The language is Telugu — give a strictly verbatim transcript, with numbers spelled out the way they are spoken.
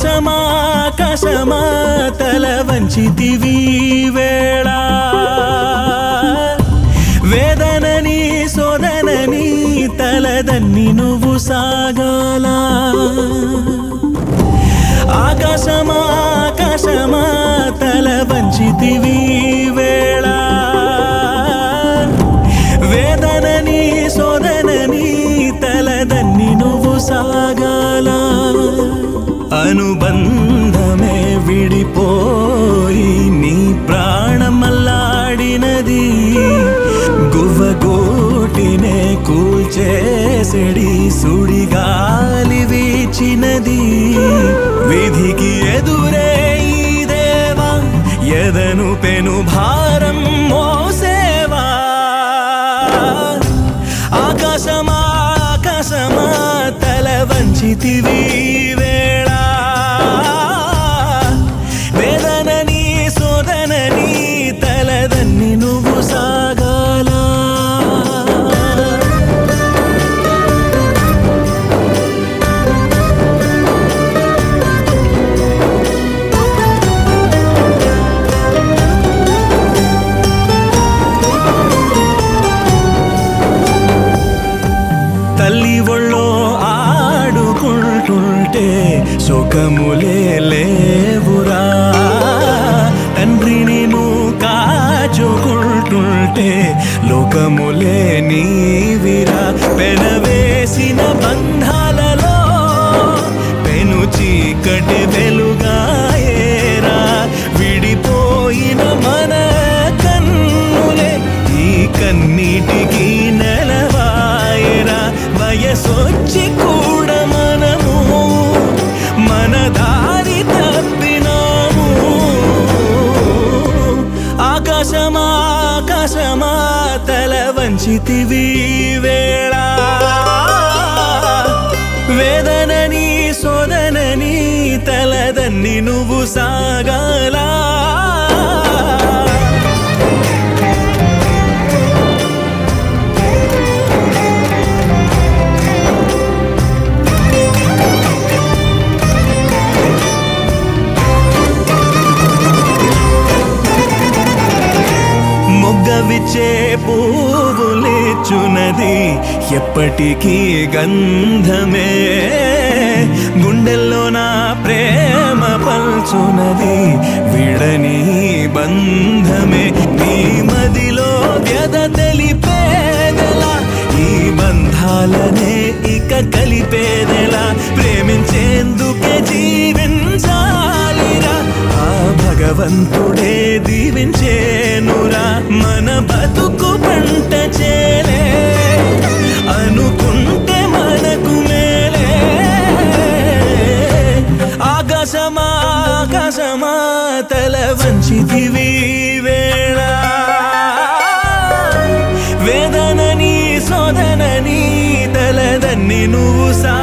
ఆకాశమా ఆకాశమా తల వంచితివి వేళ వేదనని సోదనని తలదన్ని నువ్వు సాగాల ఆకాశమా ఆకాశమా తల వంచితివి వేళ వేదనని సోదనని తలదన్ని నువ్వు సాగాల అనుబంధమే విడిపోయి నీ ప్రాణమల్లాడినది గువ్వగోటినే కూల్చేసడి సుడిగాలి వీచినది విధికి ఎదురే ఈ దేవా ఎదను పెను భారం మోసేవా ఆకాశమా ఆకాశమా తల వంచితివి వేళ వేదనని సోదనని తలదన్ని నువ్వు సాగాల తల్లి ఒళ్ళో ఆడుకుంటుంటే సుఖములే లేవురా తండ్రిని నువ్వు కాచుకుంటుంటే లోకములే నీవిరా పెనవేసిన బంధాలలో పెను చీకటి వెలుగాయేరా విడిపోయిన మన కన్నులే ఈ కన్నీటికి నెలవాయేరా వయసొచ్చి కూడా మనము మన దారి తప్పినాము ఆకాశమా ఆకాశమా తల వంచితివి వేళ వేదనని సోదనని తలదన్ని నువ్వు సాగాల మొగ్గవిచ్చే పువ్వులిచ్చునది ఎప్పటికీ గంధమే గుండెల్లో నా ప్రేమ పల్చునది విడని బంధమే నీ మదిలో వ్యధ తెలిపేదెలా ఈ బంధాలనే ఇక కలిపేదెలా ప్రేమించేందుకే జీవించాలిరా ఆ భగవంతుడే దీవించేనురా మన బతుకు పంట చేలే అనుకుంటే మనకు మేలే ఆకాశమా ఆకాశమా తల వంచితివి వేళ వేదనని సోదనని తలదన్ని నువ్వు సా